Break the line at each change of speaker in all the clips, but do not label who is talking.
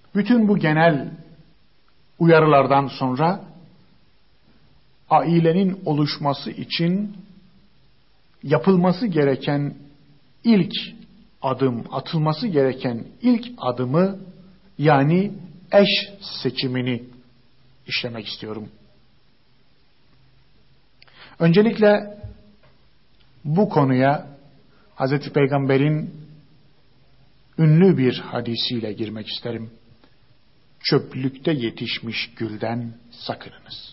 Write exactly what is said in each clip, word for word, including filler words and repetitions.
Bütün bu genel uyarılardan sonra ailenin oluşması için yapılması gereken ilk adım, atılması gereken ilk adımı, yani eş seçimini işlemek istiyorum. Öncelikle bu konuya Hazreti Peygamber'in ünlü bir hadisiyle girmek isterim. Çöplükte yetişmiş gülden sakınınız.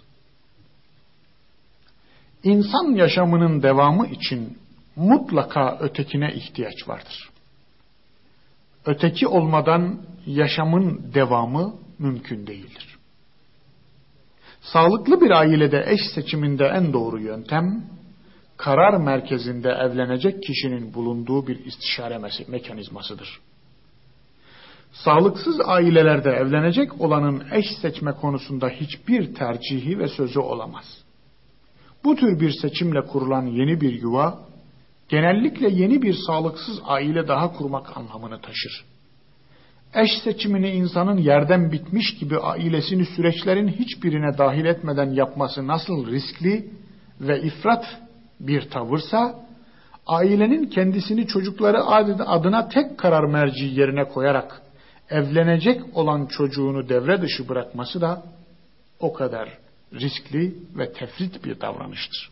İnsan yaşamının devamı için mutlaka ötekine ihtiyaç vardır. Öteki olmadan yaşamın devamı mümkün değildir. Sağlıklı bir ailede eş seçiminde en doğru yöntem, karar merkezinde evlenecek kişinin bulunduğu bir istişare mekanizmasıdır. Sağlıksız ailelerde evlenecek olanın eş seçme konusunda hiçbir tercihi ve sözü olamaz. Bu tür bir seçimle kurulan yeni bir yuva, genellikle yeni bir sağlıksız aile daha kurmak anlamını taşır. Eş seçimini insanın yerden bitmiş gibi ailesini süreçlerin hiçbirine dahil etmeden yapması nasıl riskli ve ifrat bir tavırsa, ailenin kendisini çocukları adına tek karar merci yerine koyarak evlenecek olan çocuğunu devre dışı bırakması da o kadar riskli ve tefrit bir davranıştır.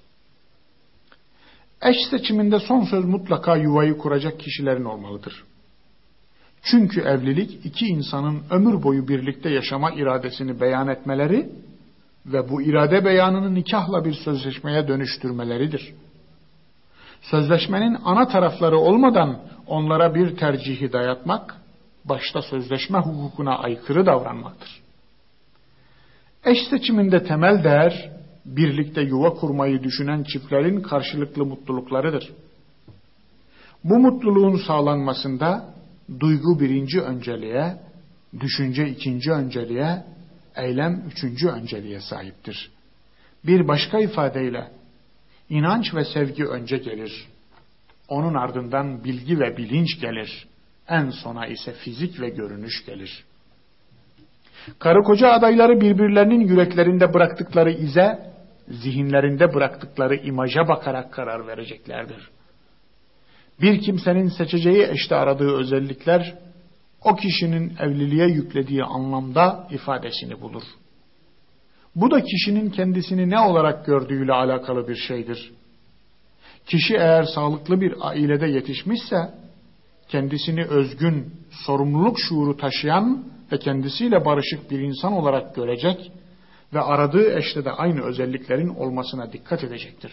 Eş seçiminde son söz mutlaka yuvayı kuracak kişilerin olmalıdır. Çünkü evlilik iki insanın ömür boyu birlikte yaşama iradesini beyan etmeleri ve bu irade beyanını nikahla bir sözleşmeye dönüştürmeleridir. Sözleşmenin ana tarafları olmadan onlara bir tercihi dayatmak, başta sözleşme hukukuna aykırı davranmaktır. Eş seçiminde temel değer, birlikte yuva kurmayı düşünen çiftlerin karşılıklı mutluluklarıdır. Bu mutluluğun sağlanmasında duygu birinci önceliğe, düşünce ikinci önceliğe, eylem üçüncü önceliğe sahiptir. Bir başka ifadeyle, inanç ve sevgi önce gelir. Onun ardından bilgi ve bilinç gelir. En sona ise fizik ve görünüş gelir. Karı koca adayları birbirlerinin yüreklerinde bıraktıkları ize, zihinlerinde bıraktıkları imaja bakarak karar vereceklerdir. Bir kimsenin seçeceği eşte aradığı özellikler, o kişinin evliliğe yüklediği anlamda ifadesini bulur. Bu da kişinin kendisini ne olarak gördüğüyle alakalı bir şeydir. Kişi eğer sağlıklı bir ailede yetişmişse, kendisini özgün, sorumluluk şuuru taşıyan ve kendisiyle barışık bir insan olarak görecek ve aradığı eşte de aynı özelliklerin olmasına dikkat edecektir.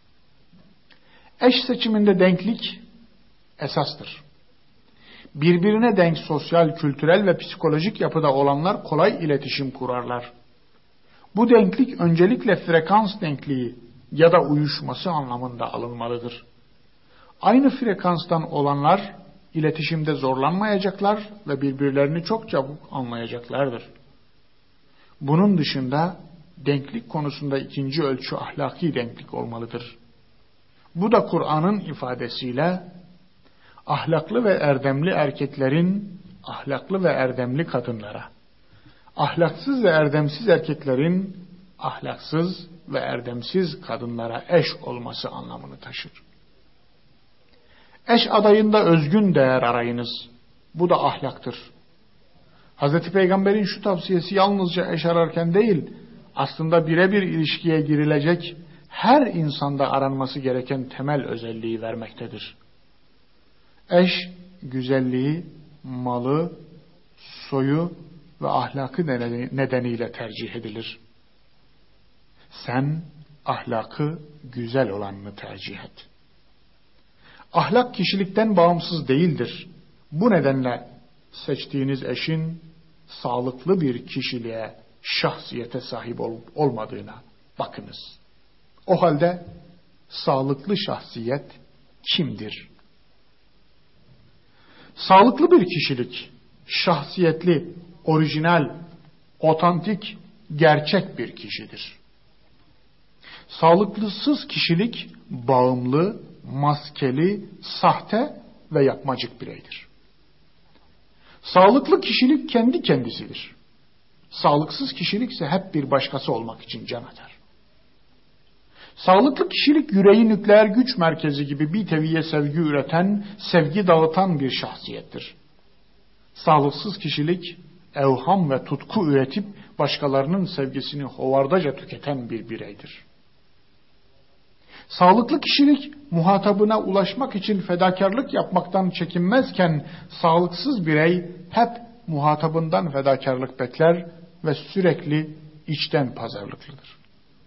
Eş seçiminde denklik esastır. Birbirine denk sosyal, kültürel ve psikolojik yapıda olanlar kolay iletişim kurarlar. Bu denklik öncelikle frekans denkliği ya da uyuşması anlamında alınmalıdır. Aynı frekanstan olanlar iletişimde zorlanmayacaklar ve birbirlerini çok çabuk anlayacaklardır. Bunun dışında denklik konusunda ikinci ölçü ahlaki denklik olmalıdır. Bu da Kur'an'ın ifadesiyle ahlaklı ve erdemli erkeklerin ahlaklı ve erdemli kadınlara, ahlaksız ve erdemsiz erkeklerin ahlaksız ve erdemsiz kadınlara eş olması anlamını taşır. Eş adayında özgün değer arayınız. Bu da ahlaktır. Hazreti Peygamber'in şu tavsiyesi yalnızca eş ararken değil, aslında birebir ilişkiye girilecek her insanda aranması gereken temel özelliği vermektedir. Eş, güzelliği, malı, soyu ve ahlakı nedeniyle tercih edilir. Sen ahlakı güzel olanını tercih et. Ahlak kişilikten bağımsız değildir. Bu nedenle seçtiğiniz eşin sağlıklı bir kişiliğe, şahsiyete sahip olup olmadığına bakınız. O halde sağlıklı şahsiyet kimdir? Sağlıklı bir kişilik, şahsiyetli, orijinal, otantik, gerçek bir kişidir. Sağlıklısız kişilik bağımlı, maskeli, sahte ve yapmacık bireydir. Sağlıklı kişilik kendi kendisidir. Sağlıksız kişilik ise hep bir başkası olmak için can atar. Sağlıklı kişilik yüreği nükleer güç merkezi gibi bir teviye sevgi üreten, sevgi dağıtan bir şahsiyettir. Sağlıksız kişilik evham ve tutku üretip başkalarının sevgisini hovardaca tüketen bir bireydir. Sağlıklı kişilik muhatabına ulaşmak için fedakarlık yapmaktan çekinmezken sağlıksız birey hep muhatabından fedakarlık bekler ve sürekli içten pazarlıklıdır.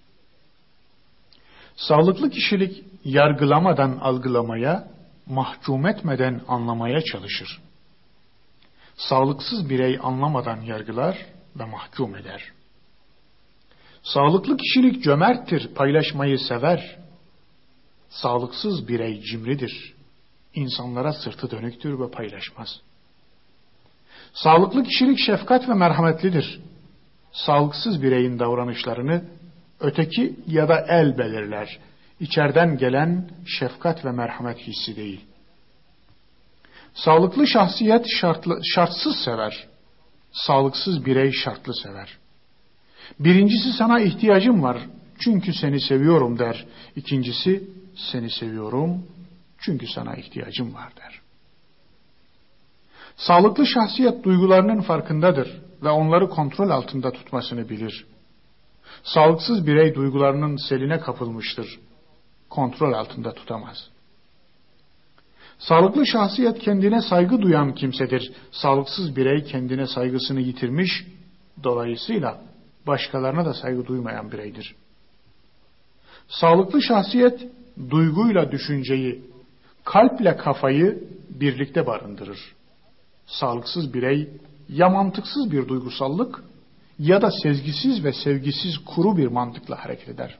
Sağlıklı kişilik yargılamadan algılamaya, mahkum etmeden anlamaya çalışır. Sağlıksız birey anlamadan yargılar ve mahkum eder. Sağlıklı kişilik cömerttir, paylaşmayı sever. Sağlıksız birey cimridir. İnsanlara sırtı dönüktür ve paylaşmaz. Sağlıklı kişilik şefkat ve merhametlidir. Sağlıksız bireyin davranışlarını öteki ya da el belirler. İçeriden gelen şefkat ve merhamet hissi değil. Sağlıklı şahsiyet şartlı, şartsız sever. Sağlıksız birey şartlı sever. Birincisi sana ihtiyacım var çünkü seni seviyorum der. İkincisi seni seviyorum çünkü sana ihtiyacım var der. Sağlıklı şahsiyet duygularının farkındadır ve onları kontrol altında tutmasını bilir. Sağlıksız birey duygularının seline kapılmıştır. Kontrol altında tutamaz. Sağlıklı şahsiyet kendine saygı duyan kimsedir. Sağlıksız birey kendine saygısını yitirmiş, dolayısıyla başkalarına da saygı duymayan bireydir. Sağlıklı şahsiyet duyguyla düşünceyi, kalple kafayı birlikte barındırır. Sağlıksız birey ya mantıksız bir duygusallık ya da sezgisiz ve sevgisiz kuru bir mantıkla hareket eder.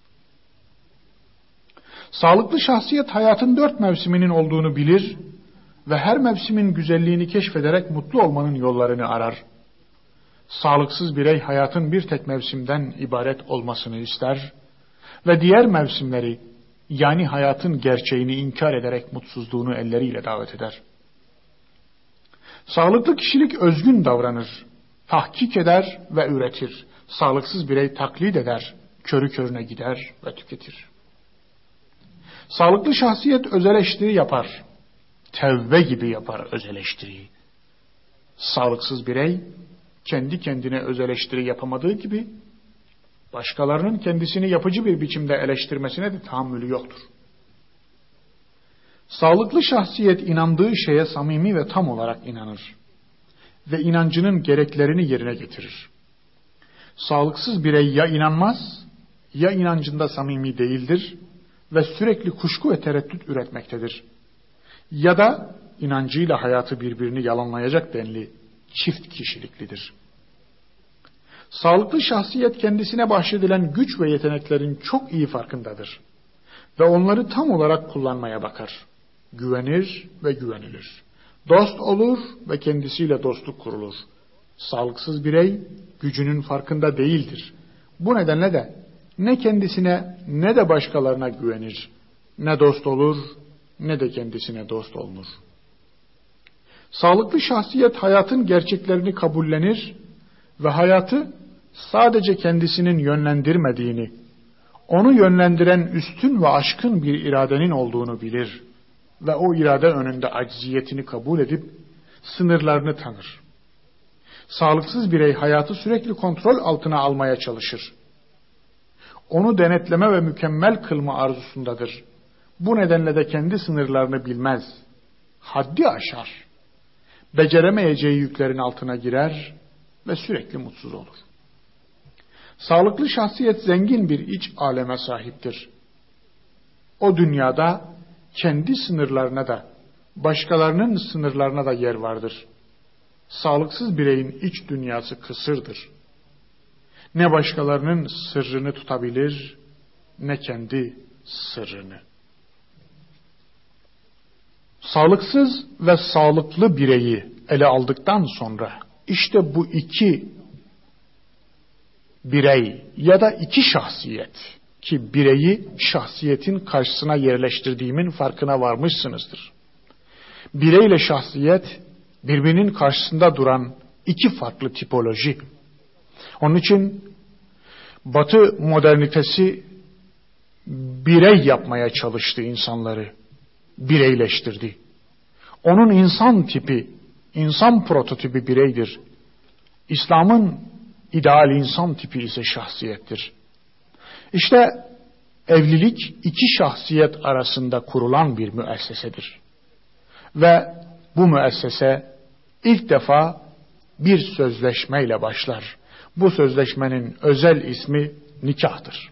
Sağlıklı şahsiyet hayatın dört mevsiminin olduğunu bilir ve her mevsimin güzelliğini keşfederek mutlu olmanın yollarını arar. Sağlıksız birey hayatın bir tek mevsimden ibaret olmasını ister ve diğer mevsimleri, yani hayatın gerçeğini inkar ederek mutsuzluğunu elleriyle davet eder. Sağlıklı kişilik özgün davranır, tahkik eder ve üretir. Sağlıksız birey taklit eder, körü körüne gider ve tüketir. Sağlıklı şahsiyet öz eleştiri yapar, tevbe gibi yapar öz eleştiriyi. Sağlıksız birey kendi kendine öz eleştiri yapamadığı gibi başkalarının kendisini yapıcı bir biçimde eleştirmesine de tahammülü yoktur. Sağlıklı şahsiyet inandığı şeye samimi ve tam olarak inanır ve inancının gereklerini yerine getirir. Sağlıksız birey ya inanmaz ya inancında samimi değildir ve sürekli kuşku ve tereddüt üretmektedir. Ya da inancıyla hayatı birbirini yalanlayacak denli çift kişiliklidir. Sağlıklı şahsiyet kendisine bahşedilen güç ve yeteneklerin çok iyi farkındadır ve onları tam olarak kullanmaya bakar. Güvenir ve güvenilir. Dost olur ve kendisiyle dostluk kurulur. Sağlıksız birey gücünün farkında değildir. Bu nedenle de ne kendisine ne de başkalarına güvenir. Ne dost olur ne de kendisine dost olunur. Sağlıklı şahsiyet hayatın gerçeklerini kabullenir ve hayatı sadece kendisinin yönlendirmediğini, onu yönlendiren üstün ve aşkın bir iradenin olduğunu bilir ve o irade önünde acziyetini kabul edip sınırlarını tanır. Sağlıksız birey hayatı sürekli kontrol altına almaya çalışır. Onu denetleme ve mükemmel kılma arzusundadır. Bu nedenle de kendi sınırlarını bilmez. Haddi aşar. Beceremeyeceği yüklerin altına girer ve sürekli mutsuz olur. Sağlıklı şahsiyet zengin bir iç aleme sahiptir. O dünyada kendi sınırlarına da, başkalarının sınırlarına da yer vardır. Sağlıksız bireyin iç dünyası kısırdır. Ne başkalarının sırrını tutabilir, ne kendi sırrını. Sağlıksız ve sağlıklı bireyi ele aldıktan sonra, işte bu iki birey ya da iki şahsiyet, ki bireyi şahsiyetin karşısına yerleştirdiğimin farkına varmışsınızdır. Bireyle şahsiyet birbirinin karşısında duran iki farklı tipoloji. Onun için Batı modernitesi birey yapmaya çalıştı insanları, bireyleştirdi. Onun insan tipi, insan prototipi bireydir. İslam'ın ideal insan tipi ise şahsiyettir. İşte evlilik iki şahsiyet arasında kurulan bir müessesedir. Ve bu müessese ilk defa bir sözleşmeyle başlar. Bu sözleşmenin özel ismi nikahtır.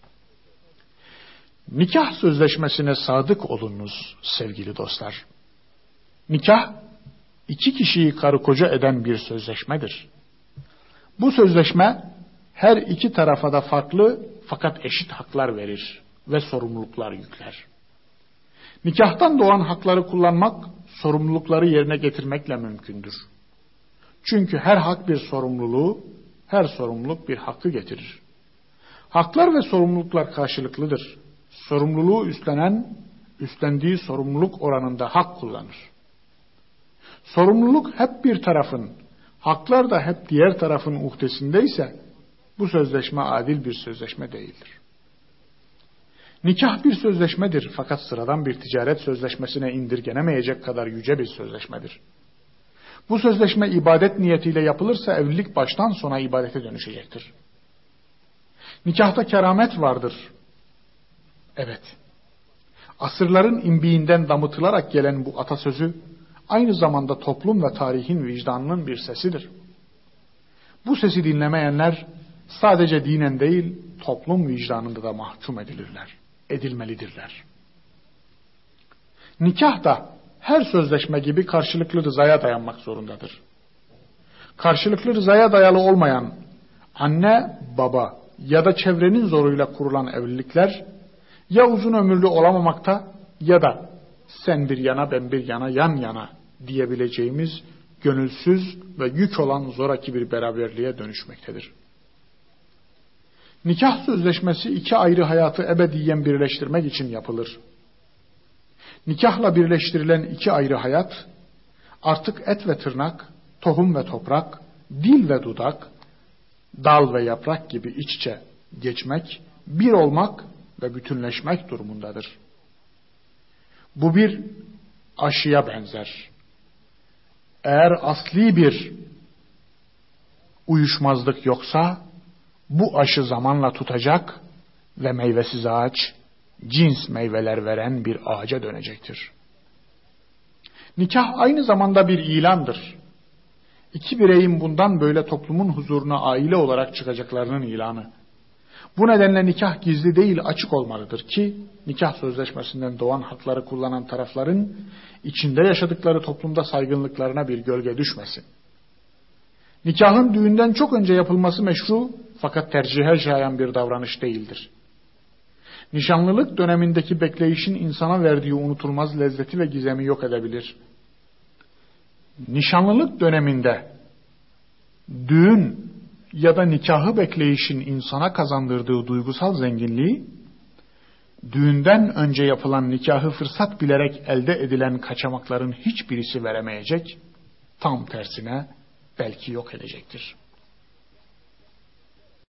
Nikah sözleşmesine sadık olunuz sevgili dostlar. Nikah, iki kişiyi karı koca eden bir sözleşmedir. Bu sözleşme her iki tarafa da farklı fakat eşit haklar verir ve sorumluluklar yükler. Nikahtan doğan hakları kullanmak, sorumlulukları yerine getirmekle mümkündür. Çünkü her hak bir sorumluluğu, her sorumluluk bir hakkı getirir. Haklar ve sorumluluklar karşılıklıdır. Sorumluluğu üstlenen, üstlendiği sorumluluk oranında hak kullanır. Sorumluluk hep bir tarafın, haklar da hep diğer tarafın uhdesindeyse, bu sözleşme adil bir sözleşme değildir. Nikah bir sözleşmedir fakat sıradan bir ticaret sözleşmesine indirgenemeyecek kadar yüce bir sözleşmedir. Bu sözleşme ibadet niyetiyle yapılırsa evlilik baştan sona ibadete dönüşecektir. Nikahta keramet vardır. Evet. Asırların imbiğinden damıtılarak gelen bu atasözü aynı zamanda toplum ve tarihin vicdanının bir sesidir. Bu sesi dinlemeyenler sadece dinen değil, toplum vicdanında da mahkum edilirler, edilmelidirler. Nikah da her sözleşme gibi karşılıklı rızaya dayanmak zorundadır. Karşılıklı rızaya dayalı olmayan anne, baba ya da çevrenin zoruyla kurulan evlilikler ya uzun ömürlü olamamakta ya da sen bir yana ben bir yana yan yana diyebileceğimiz gönülsüz ve yük olan zoraki bir beraberliğe dönüşmektedir. Nikah sözleşmesi iki ayrı hayatı ebediyen birleştirmek için yapılır. Nikahla birleştirilen iki ayrı hayat, artık et ve tırnak, tohum ve toprak, dil ve dudak, dal ve yaprak gibi iç içe geçmek, bir olmak ve bütünleşmek durumundadır. Bu bir aşıya benzer. Eğer asli bir uyuşmazlık yoksa, bu aşı zamanla tutacak ve meyvesiz ağaç, cins meyveler veren bir ağaca dönecektir. Nikah aynı zamanda bir ilandır. İki bireyin bundan böyle toplumun huzuruna aile olarak çıkacaklarının ilanı. Bu nedenle nikah gizli değil açık olmalıdır ki, nikah sözleşmesinden doğan hakları kullanan tarafların içinde yaşadıkları toplumda saygınlıklarına bir gölge düşmesin. Nikahın düğünden çok önce yapılması meşru fakat tercihe şayan bir davranış değildir. Nişanlılık dönemindeki bekleyişin insana verdiği unutulmaz lezzeti ve gizemi yok edebilir. Nişanlılık döneminde düğün ya da nikahı bekleyişin insana kazandırdığı duygusal zenginliği, düğünden önce yapılan nikahı fırsat bilerek elde edilen kaçamakların hiçbirisi veremeyecek, tam tersine belki yok edecektir.